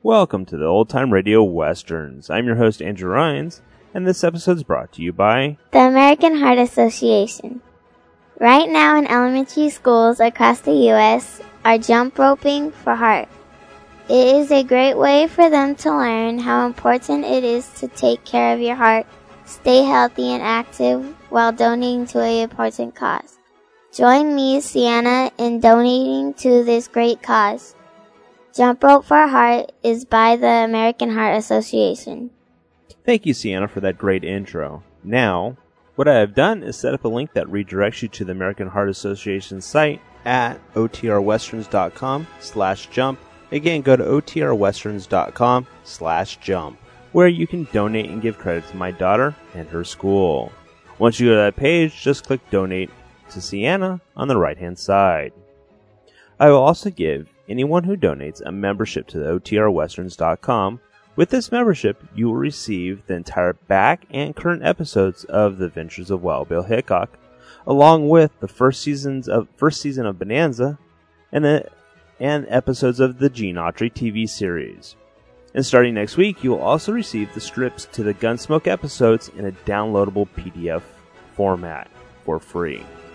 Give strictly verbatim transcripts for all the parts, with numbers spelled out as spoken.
Welcome to the Old Time Radio Westerns. I'm your host, Andrew Rhynes, and this episode is brought to you by the American Heart Association. Right now in elementary schools across the U S are jump roping for heart. It is a great way for them to learn how important it is to take care of your heart, stay healthy and active while donating to an important cause. Join me, Sienna, in donating to this great cause. Jump Rope for Heart is by the American Heart Association. Thank you, Sienna, for that great intro. Now, what I have done is set up a link that redirects you to the American Heart Association site at otrwesterns.com slash jump. Again, go to otrwesterns.com slash jump, where you can donate and give credit to my daughter and her school. Once you go to that page, just click Donate to Sienna on the right-hand side. I will also give anyone who donates a membership to the O T R westerns dot com. With this membership, you will receive the entire back and current episodes of The Adventures of Wild Bill Hickok, along with the first seasons of first season of Bonanza, and the and episodes of the Gene Autry T V series. And starting next week, you will also receive the scripts to the Gunsmoke episodes in a downloadable P D F format for free.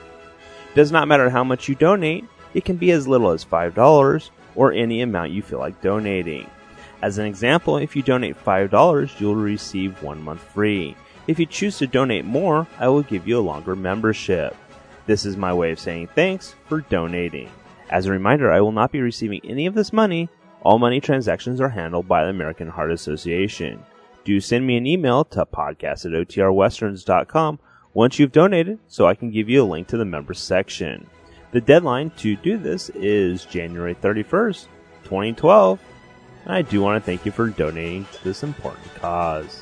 It does not matter how much you donate. It can be as little as five dollars or any amount you feel like donating. As an example, if you donate five dollars, you'll receive one month free. If you choose to donate more, I will give you a longer membership. This is my way of saying thanks for donating. As a reminder, I will not be receiving any of this money. All money transactions are handled by the American Heart Association. Do send me an email to podcast at O T R westerns dot com once you've donated so I can give you a link to the members section. The deadline to do this is January thirty-first, twenty twelve, and I do want to thank you for donating to this important cause.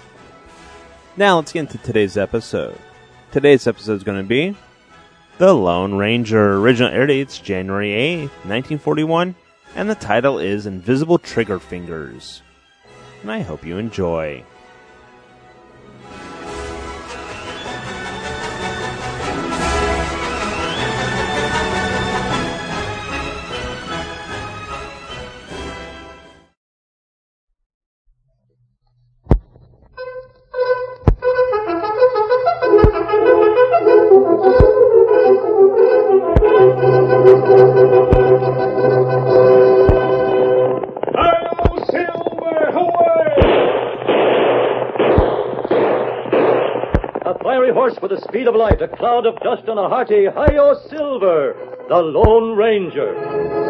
Now let's get into today's episode. Today's episode is going to be The Lone Ranger. Original air date's January eighth, nineteen forty-one, and the title is Invisible Trigger Fingers. And I hope you enjoy. With the speed of light, a cloud of dust, and a hearty Hi-Yo Silver, the Lone Ranger.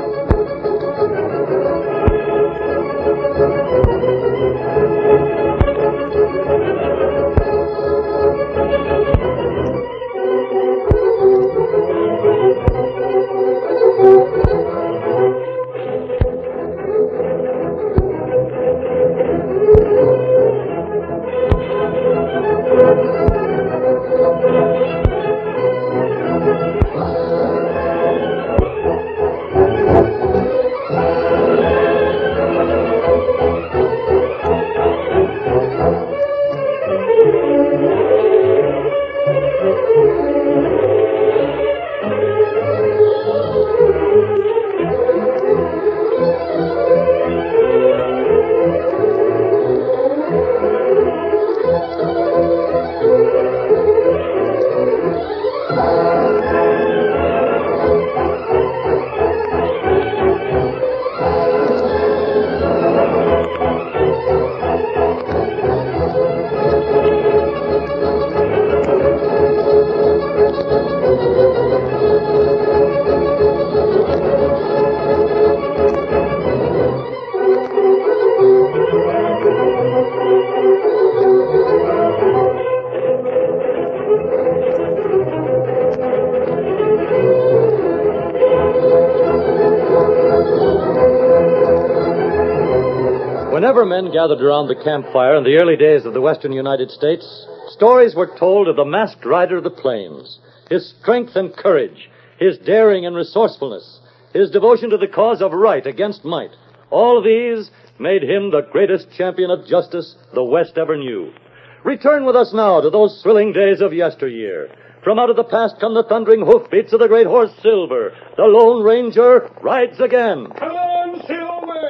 Whenever men gathered around the campfire in the early days of the western United States, stories were told of the masked rider of the plains, his strength and courage, his daring and resourcefulness, his devotion to the cause of right against might. All these made him the greatest champion of justice the West ever knew. Return with us now to those thrilling days of yesteryear. From out of the past come the thundering hoofbeats of the great horse Silver. The Lone Ranger rides again. Come on, Silver!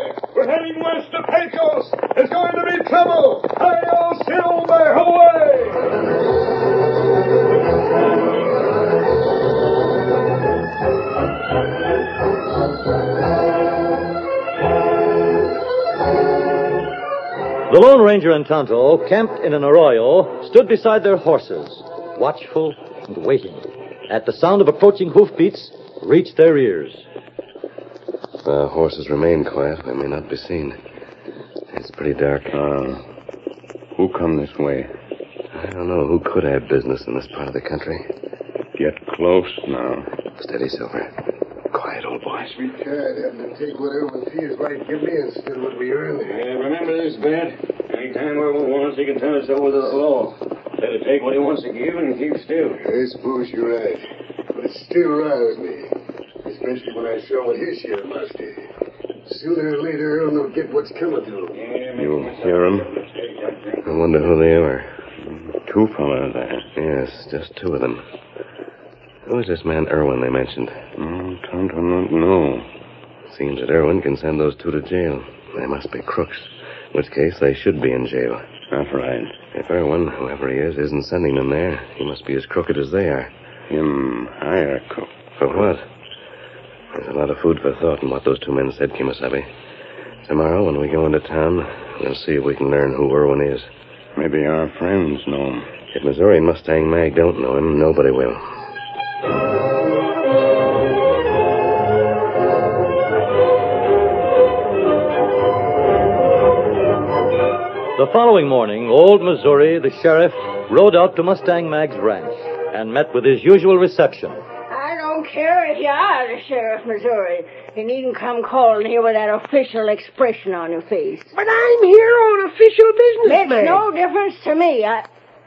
We're heading west to Pecos. It's going to be trouble. Hail Silver, away! The Lone Ranger and Tonto, camped in an arroyo, stood beside their horses, watchful and waiting. At the sound of approaching hoofbeats, reached their ears. The horses remain quiet. They may not be seen. It's pretty dark. Uh, who come this way? I don't know who could have business in this part of the country. Get close now. Steady, Silver. Quiet, old boy. We can't have to take whatever we feels like give me instead of what we earn. Yeah, remember this, Bed. Anytime Irwin wants, he can tell us over the law. Let it take what he wants to give and keep still. I suppose you're right. But it still riles me. Especially when I saw what his share must do. Sooner or later, Earl will get what's coming to him. Yeah, You hear them? I wonder who they are. Two fellas there. Yes, just two of them. Who is this man Irwin they mentioned? Oh, Tonto not know. Seems that Irwin can send those two to jail. They must be crooks. In which case, they should be in jail. That's right. If Irwin, whoever he is, isn't sending them there, he must be as crooked as they are. Him hire cook. For what? There's a lot of food for thought in what those two men said, Kimasabi. Tomorrow, when we go into town, we'll see if we can learn who Irwin is. Maybe our friends know him. If Missouri and Mustang Mag don't know him, nobody will. The following morning, old Missouri, the sheriff, rode out to Mustang Mag's ranch and met with his usual reception. I don't care if you are the sheriff, Missouri. You needn't come calling here with that official expression on your face. But I'm here on official business, Makes man. no difference to me. I...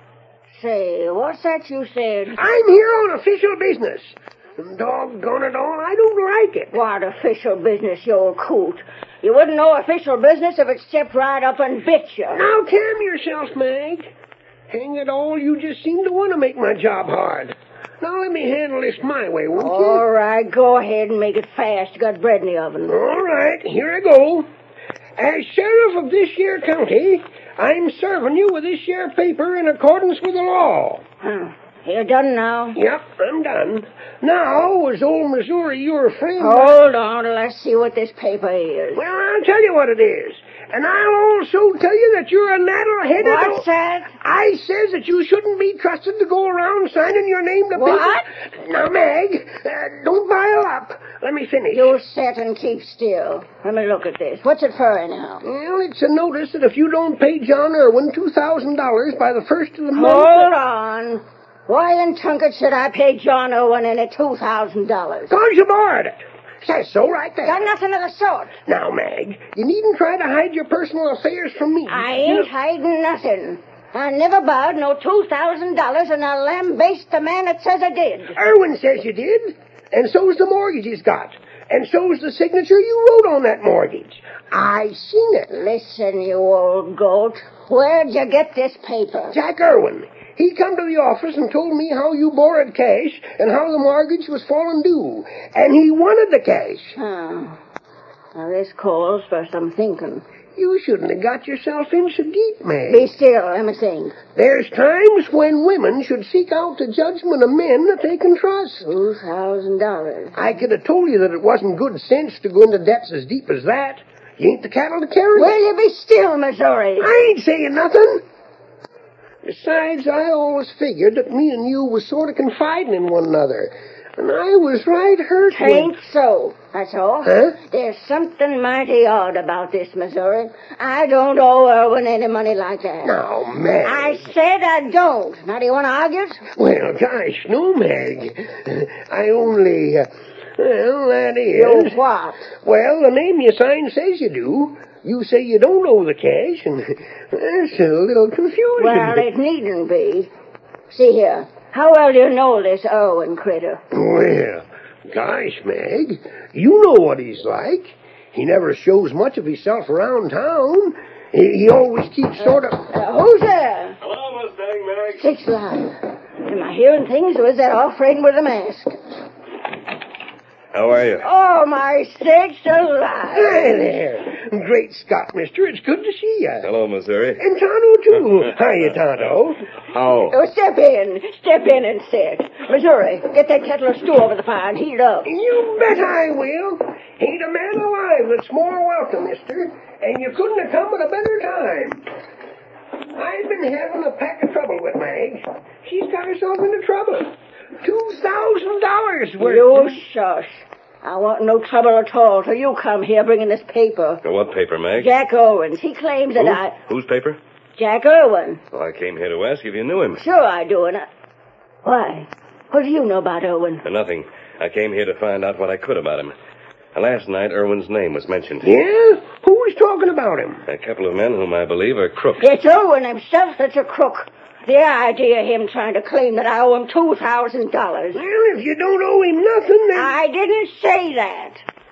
Say, what's that you said? I'm here on official business. And doggone it all, I don't like it. What official business, you old coot? You wouldn't know official business if it stepped right up and bit you. Now, calm yourself, Mag. Hang it all, you just seem to want to make my job hard. Now, let me handle this my way, won't you? All right, go ahead and make it fast. You got bread in the oven. All right, here I go. As sheriff of this here county, I'm serving you with this here paper in accordance with the law. Huh. You done now? Yep, I'm done. Now, was old Missouri your friend? Hold on, let's see what this paper is. Well, I'll tell you what it is. And I'll also tell you that you're a naddle-headed... What's old... that? I says that you shouldn't be trusted to go around signing your name to What? paper. Now, Mag, uh, don't pile up. Let me finish. You sit and keep still. Let me look at this. What's it for, anyhow? Well, it's a notice that if you don't pay John Irwin two thousand dollars by the first of the month... Hold on. Why in Tunket should I pay John Owen any two thousand dollars? Because you borrowed it. Says so right there. Got nothing of the sort. Now, Mag, you needn't try to hide your personal affairs from me. I ain't hiding nothing. I never borrowed no two thousand dollars, and I'll lambaste the man that says I did. Irwin says you did, and so's the mortgage he's got, and so's the signature you wrote on that mortgage. I seen it. Listen, you old goat. Where'd you get this paper? Jack Irwin. He come to the office and told me how you borrowed cash and how the mortgage was falling due. And he wanted the cash. Oh. Now, this calls for some thinking. You shouldn't have got yourself in so deep, Mag. Be still, let me think. There's times when women should seek out the judgment of men that they can trust. Two thousand dollars. I could have told you that it wasn't good sense to go into debts as deep as that. You ain't the cattle to carry. Will you be still, Missouri? I ain't saying nothing. Besides, I always figured that me and you was sort of confiding in one another. And I was right hurt. Tain't so, that's all. Huh? There's something mighty odd about this, Missouri. I don't owe Irwin any money like that. Now, Mag. I said I don't. Now, do you want to argue it? Well, gosh, no, Mag. I only... Uh, well, that is... You what? Well, the name you sign says you do. You say you don't owe the cash, and that's a little confusing. Well, it needn't be. See here. How well do you know this Irwin critter? Well, gosh, Mag, you know what he's like. He never shows much of himself around town. He, he always keeps sort of... Uh, who's there? Hello, Mustang Mag. Six alive. Am I hearing things, or is that off friend with a mask? How are you? Oh, my sakes alive. Hi there. Great Scott, mister. It's good to see you. Hello, Missouri. And Tonto, too. Hiya, Tonto. How? Oh, step in. Step in and sit. Missouri, get that kettle of stew over the fire and heat it up. You bet I will. Ain't a man alive that's more welcome, mister. And you couldn't have come at a better time. I've been having a pack of trouble with Mag. She's got herself into trouble. Two thousand dollars worth. You shush. I want no trouble at all till you come here bringing this paper. What paper, Meg? Jack Owens. He claims that Who? I... Whose paper? Jack Irwin. Well, I came here to ask if you knew him. Sure I do, and I... Why? What do you know about Irwin? Nothing. I came here to find out what I could about him. Last night, Irwin's name was mentioned. Yeah? Who was talking about him? A couple of men whom I believe are crooks. It's Irwin himself that's a crook. The idea of him trying to claim that I owe him two thousand dollars. Well, if you don't owe him nothing, then... I didn't say that.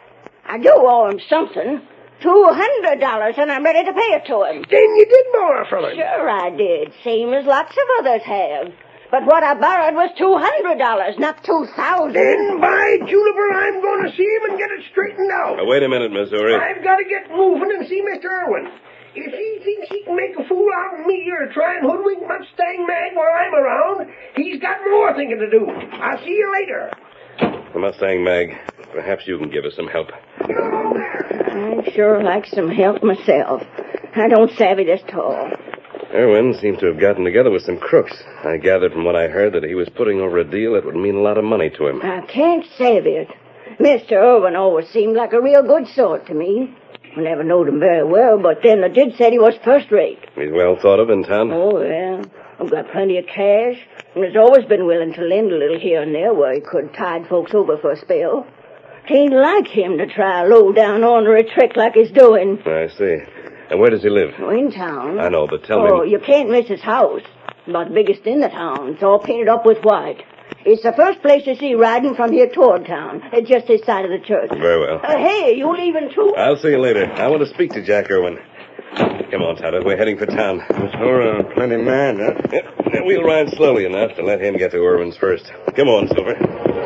I do owe him something. two hundred dollars, and I'm ready to pay it to him. Then you did borrow from him. Sure I did, same as lots of others have. But what I borrowed was two hundred dollars, not two thousand dollars. Then, by Juniper, I'm going to see him and get it straightened out. Now, wait a minute, Missouri. I've got to get moving and see Mister Irwin. If he thinks he can make a fool out of me or try and hoodwink Mustang Mag while I'm around, he's got more thinking to do. I'll see you later. The Mustang Mag, perhaps you can give us some help. Get along there. I'd sure like some help myself. I don't savvy this tall. Irwin seems to have gotten together with some crooks. I gathered from what I heard that he was putting over a deal that would mean a lot of money to him. I can't savvy it. Mister Irwin always seemed like a real good sort to me. I never knowed him very well, but then I did say he was first rate. He's well thought of in town. Oh, yeah. I've got plenty of cash, and has always been willing to lend a little here and there where he could tide folks over for a spell. It ain't like him to try a low-down ornery trick like he's doing. I see. And where does he live? Oh, in town. I know, but tell oh, me... you can't miss his house. About the biggest in the town. It's all painted up with white. It's the first place you see riding from here toward town. It's just this side of the church. Very well. Uh, hey, you leaving too? I'll see you later. I want to speak to Jack Irwin. Come on, Tonto. We're heading for town. Sure, plenty mad, huh? Yep. We'll ride slowly enough to let him get to Irwin's first. Come on, Silver.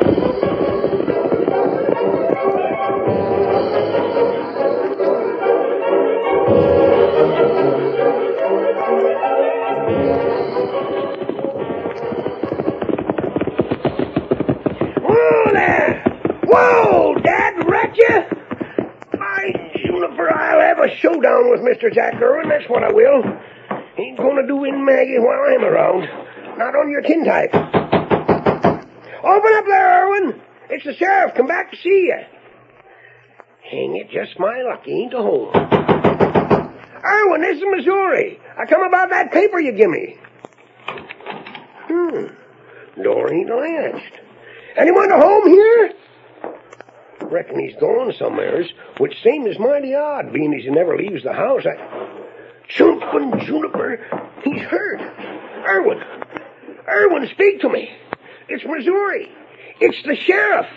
Whoa there! Whoa, Dad, rat you! By Juniper, I'll have a showdown with Mister Jack Irwin, that's what I will. Ain't gonna do in Maggie while I'm around. Not on your tintype. Open up there, Irwin. It's the sheriff. Come back to see you. Hang it, just my luck. He ain't a home. Irwin, this is Missouri. I come about that paper you give me. Hmm. Door ain't latched. Anyone to home here? Reckon he's gone somewheres, which seems mighty odd, being as he never leaves the house. I... Jumping Juniper, he's hurt. Irwin, Irwin, speak to me. It's Missouri. It's the sheriff.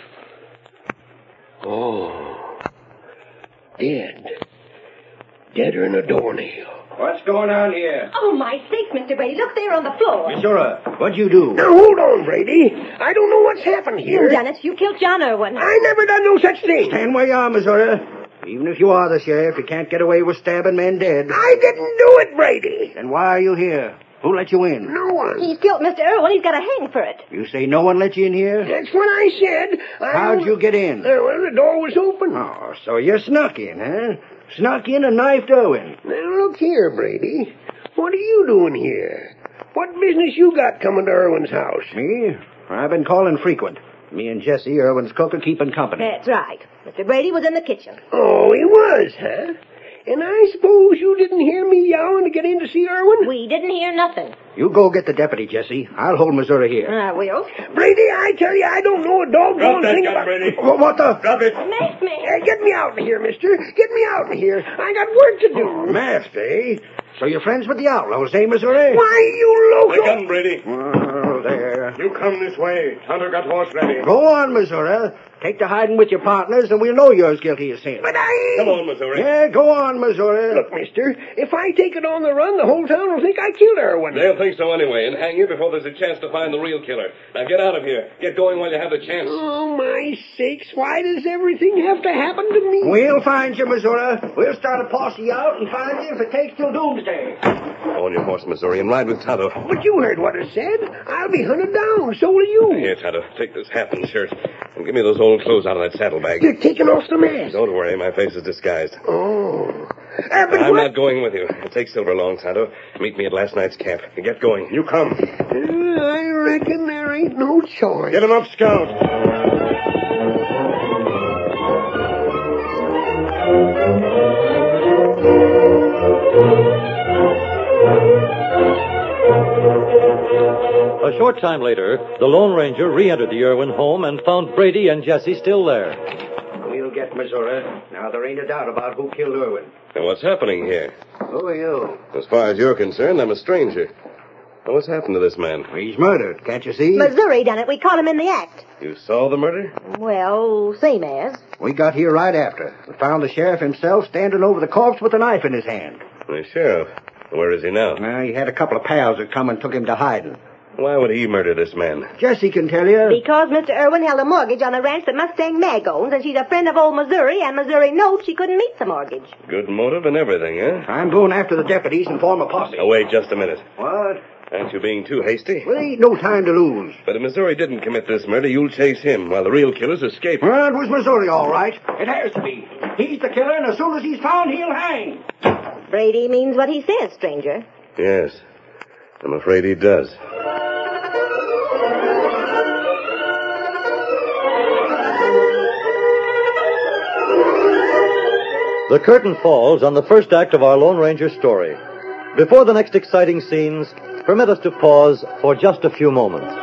Oh, dead. Deader than a doornail. What's going on here? Oh, my sakes, Mister Brady, look there on the floor. Missouri, what'd you do? Now, hold on, Brady. I don't know what's happened here. You done it. You killed John Irwin. I never done no such thing. Stand where you are, Missouri. Even if you are the sheriff, you can't get away with stabbing men dead. I didn't do it, Brady. Then why are you here? Who let you in? No one. He's killed Mister Irwin. He's got to hang for it. You say no one let you in here? That's what I said. I How'd don't- you get in? Uh, well, the door was open. Oh, so you snuck in, huh? Snuck in and knifed Irwin. Now, look here, Brady. What are you doing here? What business you got coming to Irwin's house? Me? I've been calling frequent. Me and Jesse, Irwin's cook, are keeping company. That's right. Mister Brady was in the kitchen. Oh, he was, huh? And I suppose you didn't hear me yowling to get in to see Irwin? We didn't hear nothing. You go get the deputy, Jesse. I'll hold Missouri here. I will. Brady, I tell you, I don't know a doggone thing about... Brady. What, what the? Drop it. Mask me. Uh, get me out of here, mister. Get me out of here. I got work to do. Masked, eh? So you're friends with the outlaws, eh, Missouri? Why, you loco... Brady. Oh, there. You come this way. Tonto got horse ready. Go on, Missouri. Take to hiding with your partners, and we'll know you're as guilty as sin. But I... Come on, Missouri. Yeah, go on, Missouri. Look, mister, if I take it on the run, the whole town will think I killed Irwin. They'll think so anyway, and hang you before there's a chance to find the real killer. Now get out of here. Get going while you have the chance. Oh, my sakes, why does everything have to happen to me? We'll find you, Missouri. We'll start a posse out and find you if it takes till doomsday. Go on your horse, Missouri, and ride with Tonto. But you heard what I said. I'll be hunted down. So will you. Here, Tonto, take this hat and shirt, and give me those old clothes out of that saddlebag. You're taking off the mask. Don't worry, my face is disguised. Oh. Uh, but I'm what... not going with you. Take Silver along, Tonto. Meet me at last night's camp. Get going. You come. Uh, I reckon there ain't no choice. Get him up, Scout. A short time later, the Lone Ranger re-entered the Irwin home and found Brady and Jesse still there. We'll get Missouri. Now, there ain't a doubt about who killed Irwin. And what's happening here? Who are you? As far as you're concerned, I'm a stranger. Now, what's happened to this man? He's murdered, can't you see? Missouri done it. We caught him in the act. You saw the murder? Well, same as. We got here right after. We found the sheriff himself standing over the corpse with a knife in his hand. The sheriff. Where is he now? Now, he had a couple of pals that come and took him to hiding. Why would he murder this man? Jesse can tell you. Because Mister Irwin held a mortgage on the ranch that Mustang Mag owns, and she's a friend of old Missouri, and Missouri knows she couldn't meet the mortgage. Good motive and everything, huh? I'm going after the deputies and form a posse. Oh, wait just a minute. What? Aren't you being too hasty? Well, ain't no time to lose. But if Missouri didn't commit this murder, you'll chase him while the real killers escape. Well, it was Missouri, all right. It has to be. He's the killer, and as soon as he's found, he'll hang. Brady means what he says, stranger. Yes. I'm afraid he does. The curtain falls on the first act of our Lone Ranger story. Before the next exciting scenes, permit us to pause for just a few moments.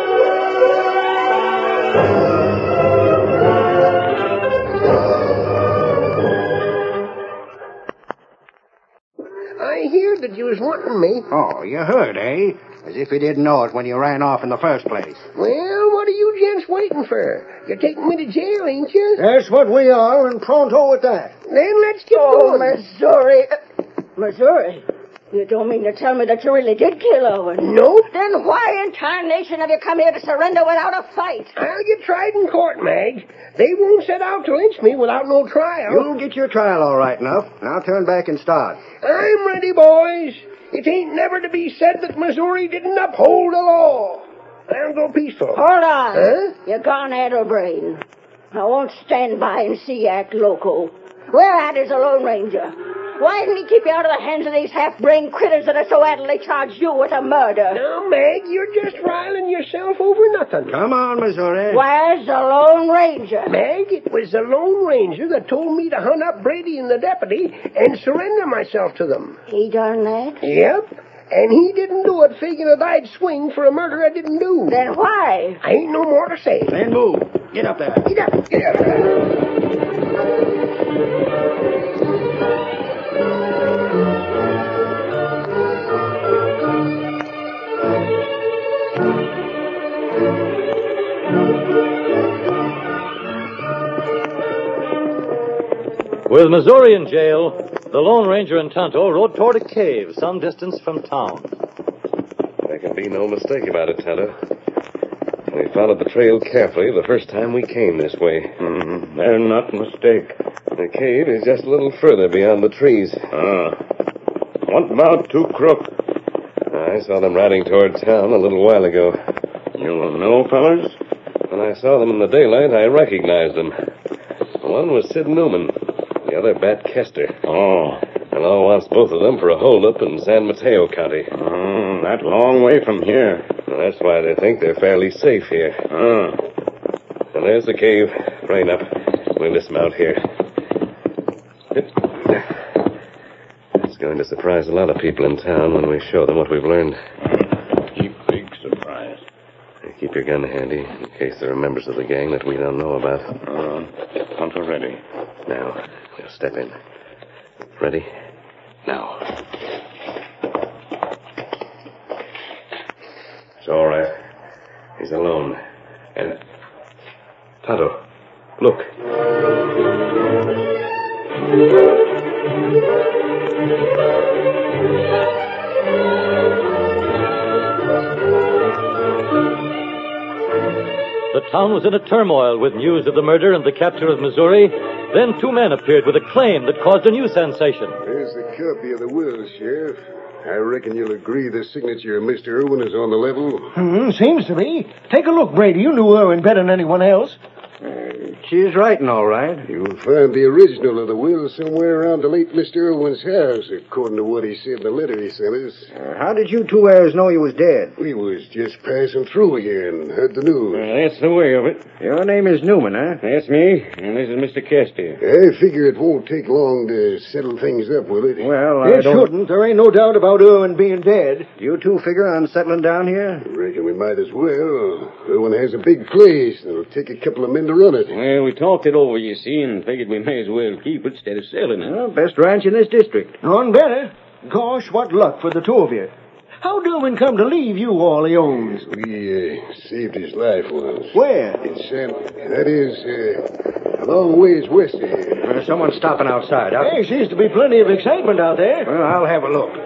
I hear that you was wanting me. Oh, you heard, eh? As if you didn't know it when you ran off in the first place. Well, what are you gents waiting for? You're taking me to jail, ain't you? That's what we are, and pronto at that. Then let's get Oh, going. Missouri. Missouri? You don't mean to tell me that you really did kill Owen? No. Then why in tarnation have you come here to surrender without a fight? I'll get tried in court, Mag. They won't set out to lynch me without no trial. You'll get your trial all right enough. Now turn back and start. I'm ready, boys. It ain't never to be said that Missouri didn't uphold the law. I'll go peaceful. Hold on. Huh? You're gone addle-brain. I won't stand by and see you act loco. Where at is the Lone Ranger? Why didn't he keep you out of the hands of these half-brained critters that are so adamantly charged you with a murder? Now, Mag, you're just riling yourself over nothing. Come on, Missouri. Where's the Lone Ranger? Mag, it was the Lone Ranger that told me to hunt up Brady and the deputy and surrender myself to them. He done that? Yep. And he didn't do it figuring that I'd swing for a murder I didn't do. Then why? I ain't no more to say. Then move. Get up there. Get up. Get up. With Missouri in jail, the Lone Ranger and Tonto rode toward a cave some distance from town. There can be no mistake about it, Tonto. We followed the trail carefully the first time we came this way. Mm-hmm. There's not a mistake. The cave is just a little further beyond the trees. Ah. What about Two Crook? I saw them riding toward town a little while ago. You know, fellas? When I saw them in the daylight, I recognized them. One was Sid Newman, the other Bat Kester. Oh. The law wants both of them for a holdup in San Mateo County. Oh, that long way from here. Well, that's why they think they're fairly safe here. Ah. And there's the cave. Rain up. We'll dismount here. It's going to surprise a lot of people in town when we show them what we've learned. Keep big surprise. Keep your gun handy in case there are members of the gang that we don't know about. Uh, Tonto ready. Now, we'll step in. Ready? Now. It's all right. He's alone. And... Tonto, Town was in a turmoil with news of the murder and the capture of Missouri. Then two men appeared with a claim that caused a new sensation. There's the copy of the will, Sheriff. I reckon you'll agree the signature of Mister Irwin is on the level. Hmm, seems to be. Take a look, Brady. You knew Irwin better than anyone else. Uh, she's writing, all right. You'll find the original of the will somewhere around the late Mister Irwin's house, according to what he said in the letter he sent us. Uh, how did you two heirs know he was dead? We was just passing through here and heard the news. Uh, that's the way of it. Your name is Newman, huh? That's me, and this is Mister Kester. I figure it won't take long to settle things up, will it? Well, I It don't... shouldn't. There ain't no doubt about Irwin being dead. You two figure on settling down here? I reckon we might as well. Irwin has a big place, and it'll take a couple of men to run it. Well, we talked it over, you see, and figured we may as well keep it instead of selling it. Well, best ranch in this district. None better. Gosh, what luck for the two of you. How'd Irwin come to leave you all he owns? We uh, saved his life once. Where? In San... That is, uh, a long ways west of here. Uh, someone's stopping outside. I'll... Hey, seems to be plenty of excitement out there. Well, I'll have a look.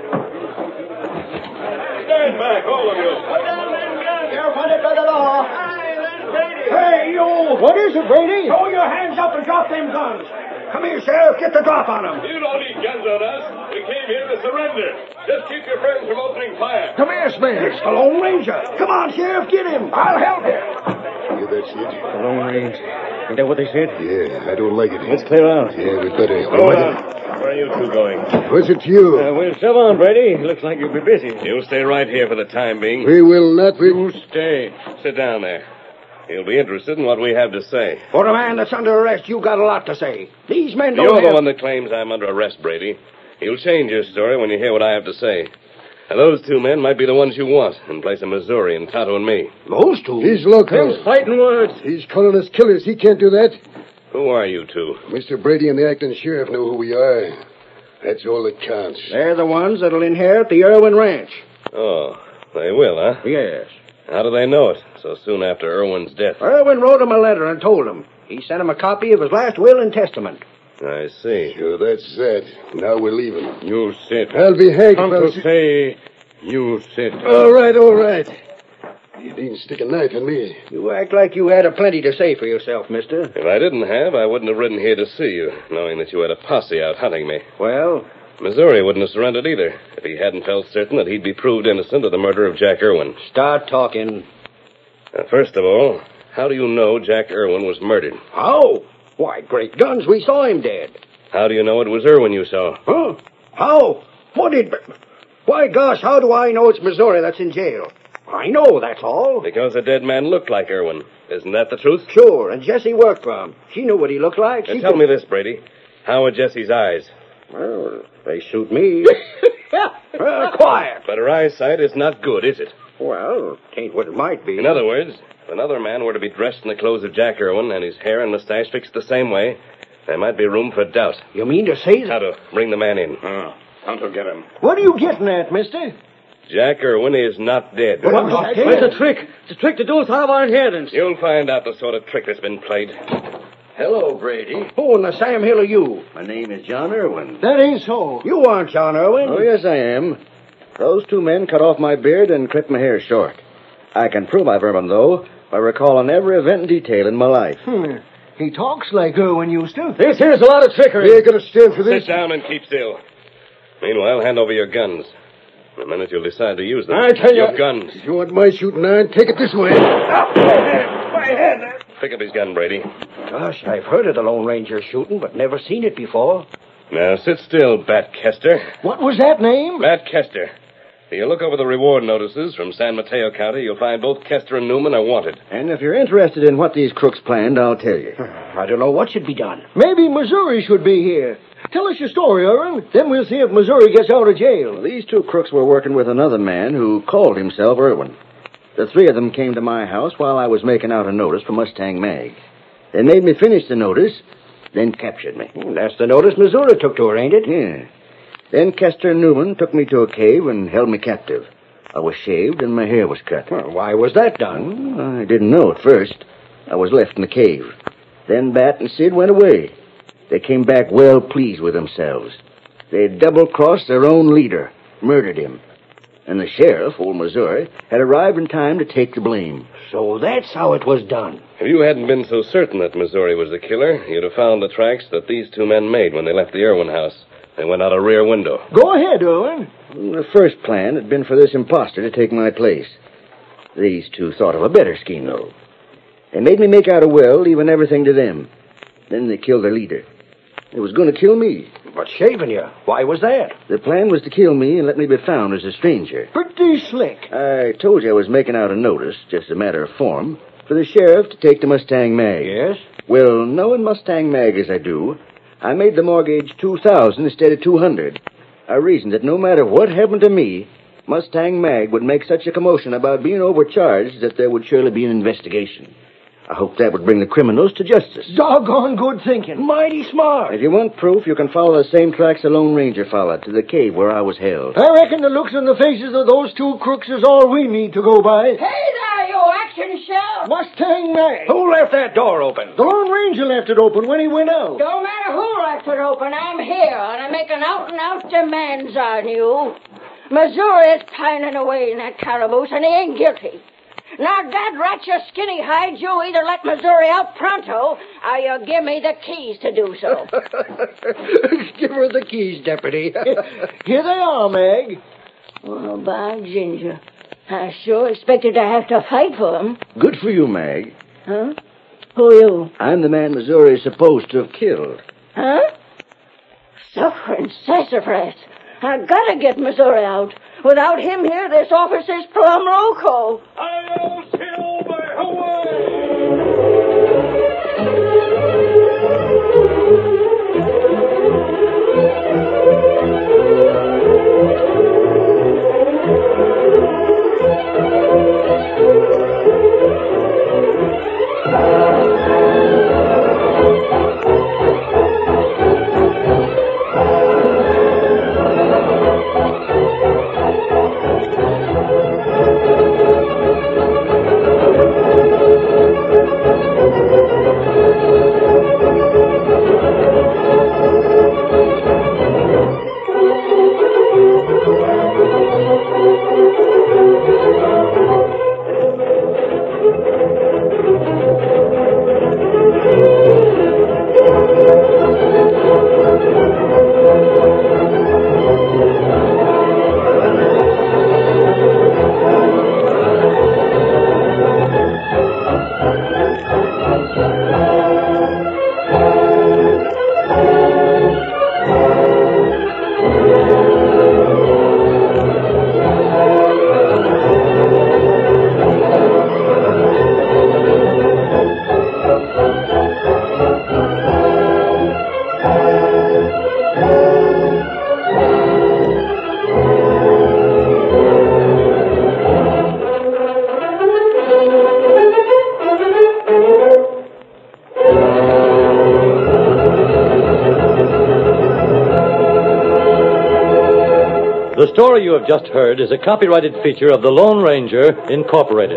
Stand back, all of you. Put down them guns. You're wanted by the law. Hey, that's Brady. Hey, you. What is it, Brady? Throw your hands up and drop them guns. Come here, Sheriff. Get the drop on them. You don't need guns on us. We came here to surrender. Just keep your friends from opening fire. Come here, Smith. It's the Lone Ranger. Come on, Sheriff. Get him. I'll help you. Yeah, that's it. The Lone Range. Ain't that what they said? Yeah, I don't like it. Let's clear out. Yeah, we better. Hold on. Where are you two going? What's it to you? Uh, we'll shove on, Brady. Looks like you'll be busy. You'll stay right here for the time being. We will not. We... You stay. Sit down there. You'll be interested in what we have to say. For a man that's under arrest, you got a lot to say. These men don't You're have... the one that claims I'm under arrest, Brady. You'll change your story when you hear what I have to say. And those two men might be the ones you want in place of Missouri and Tonto and me. Those two? He's local. Them's fighting words. He's calling us killers. He can't do that. Who are you two? Mister Brady and the acting sheriff know who we are. That's all that counts. They're the ones that'll inherit the Irwin Ranch. Oh, they will, huh? Yes. How do they know it so soon after Irwin's death? Irwin wrote him a letter and told him. He sent him a copy of his last will and testament. I see. Sure, that's that. Now we're leaving. You sit. I'll be hanged. Tonto if I- say you sit. All right, all right. You needn't stick a knife in me. You act like you had a plenty to say for yourself, mister. If I didn't have, I wouldn't have ridden here to see you, knowing that you had a posse out hunting me. Well, Missouri wouldn't have surrendered either if he hadn't felt certain that he'd be proved innocent of the murder of Jack Irwin. start talking. Now, first of all, how do you know Jack Irwin was murdered? How? Why, great guns, we saw him dead. How do you know it was Irwin you saw? Huh? How? What did... Why, gosh, how do I know it's Missouri that's in jail? I know, that's all. Because the dead man looked like Irwin. Isn't that the truth? Sure, and Jessie worked for him. She knew what he looked like. Now, She tell could- me this, Brady. How are Jessie's eyes? Well, they suit me. uh, quiet. But her eyesight is not good, is it? Well, tain't what it might be. In other words, if another man were to be dressed in the clothes of Jack Irwin and his hair and mustache fixed the same way, there might be room for doubt. You mean to say that... Tonto, bring the man in. Oh, Tonto, get him. What are you getting at, mister? Jack Irwin is not dead. What was that? It's a trick. It's a trick to do us out of our inheritance. You'll find out the sort of trick that's been played. Hello, Brady. Who in the Sam Hill are you? My name is John Irwin. That ain't so. You aren't John Irwin. Oh, yes, I am. Those two men cut off my beard and clipped my hair short. I can prove I've Irwin, though, by recalling every event in detail in my life. Hmm. He talks like Irwin used to. This here's a lot of trickery. We ain't gonna stand for this. Sit down and keep still. Meanwhile, hand over your guns. The minute you'll decide to use them. I tell you- Your guns. If you want my shooting iron, take it this way. My head. Pick up his gun, Brady. Gosh, I've heard of the Lone Ranger shooting, but never seen it before. Now, sit still, Bat Kester. What was that name? Bat Kester. If you look over the reward notices from San Mateo County, you'll find both Kester and Newman are wanted. And if you're interested in what these crooks planned, I'll tell you. I don't know what should be done. Maybe Missouri should be here. Tell us your story, Irwin. Then we'll see if Missouri gets out of jail. These two crooks were working with another man who called himself Irwin. The three of them came to my house while I was making out a notice for Mustang Mag. They made me finish the notice, then captured me. That's the notice Missouri took to her, ain't it? Yeah. Then Kester and Newman took me to a cave and held me captive. I was shaved and my hair was cut. Well, why was that done? Well, I didn't know at first. I was left in the cave. Then Bat and Sid went away. They came back well pleased with themselves. They double-crossed their own leader, murdered him. And the sheriff, old Missouri, had arrived in time to take the blame. So that's how it was done. If you hadn't been so certain that Missouri was the killer, you'd have found the tracks that these two men made when they left the Irwin house. They went out a rear window. Go ahead, Irwin. The first plan had been for this imposter to take my place. These two thought of a better scheme, though. They made me make out a will, leaving everything to them. Then they killed their leader. They was going to kill me. But shaving you, why was that? The plan was to kill me and let me be found as a stranger. Pretty slick. I told you I was making out a notice, just a matter of form, for the sheriff to take to Mustang Mag. Yes? Well, knowing Mustang Mag as I do, I made the mortgage two thousand instead of two hundred. I reasoned that no matter what happened to me, Mustang Mag would make such a commotion about being overcharged that there would surely be an investigation. I hoped that would bring the criminals to justice. Doggone good thinking. Mighty smart. If you want proof, you can follow the same tracks the Lone Ranger followed to the cave where I was held. I reckon the looks on the faces of those two crooks is all we need to go by. Hey there, you action shell! Mustang Mag. Who left that door open? The Lone Ranger left it open when he went out. Don't matter who left it open, I'm here, and I'm making out-and-out demands on you. Missouri is pining away in that calaboose, and he ain't guilty. Now, Dad rat your skinny hide, you either let Missouri out pronto, or you give me the keys to do so. Give her the keys, Deputy. Here they are, Meg. Oh, by ginger. I sure expected to have to fight for them. Good for you, Mag. Huh? Who are you? I'm the man Missouri is supposed to have killed. Huh? Suffering sassafras. I gotta get Missouri out. Without him here, this office is plumb loco. I'll silver away! The story you have just heard is a copyrighted feature of the Lone Ranger, Incorporated.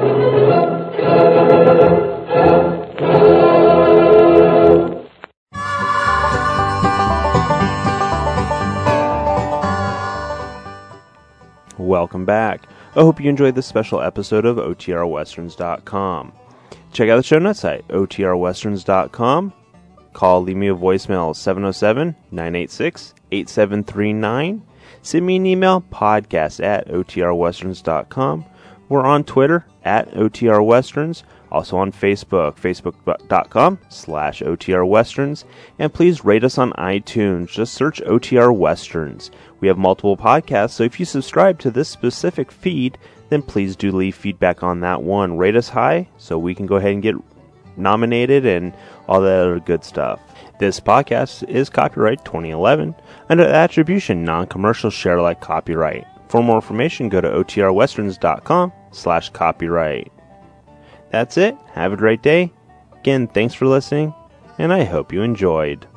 Welcome back. I hope you enjoyed this special episode of O T R Westerns dot com. Check out the show notes at O T R Westerns dot com. Call, leave me a voicemail, seven oh seven, nine eight six, eight seven three nine. Send me an email, podcast at O T R Westerns dot com. We're on Twitter, at O T R Westerns. Also on Facebook, facebook.com slash OTR Westerns. And please rate us on iTunes. Just search O T R Westerns. We have multiple podcasts, so if you subscribe to this specific feed, then please do leave feedback on that one. Rate us high so we can go ahead and get nominated and all that other good stuff. This podcast is copyright twenty eleven under the attribution non-commercial share alike copyright. For more information, go to O T R Westerns dot com slash copyright. That's it. Have a great day. Again, thanks for listening, and I hope you enjoyed.